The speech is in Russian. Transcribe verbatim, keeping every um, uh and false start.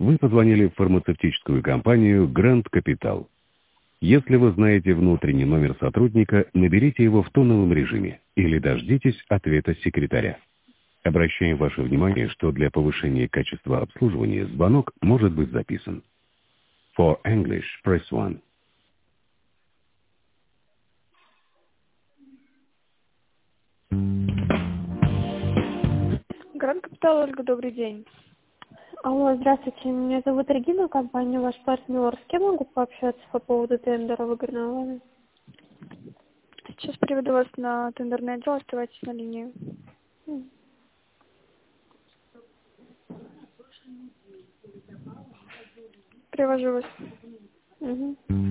Вы позвонили в фармацевтическую компанию Grand Capital. Если вы знаете внутренний номер сотрудника, наберите его в тоновом режиме или дождитесь ответа секретаря. Обращаем ваше внимание, что для повышения качества обслуживания звонок может быть записан. For English, press one. Гранд Капитал, Ольга, добрый день. Алло, здравствуйте, меня зовут Регина, компания «Ваш партнер». С кем могу пообщаться по поводу тендера в Игорной? Сейчас приведу вас на тендерный отдел, оставайтесь на линии. Привожу вас. Угу.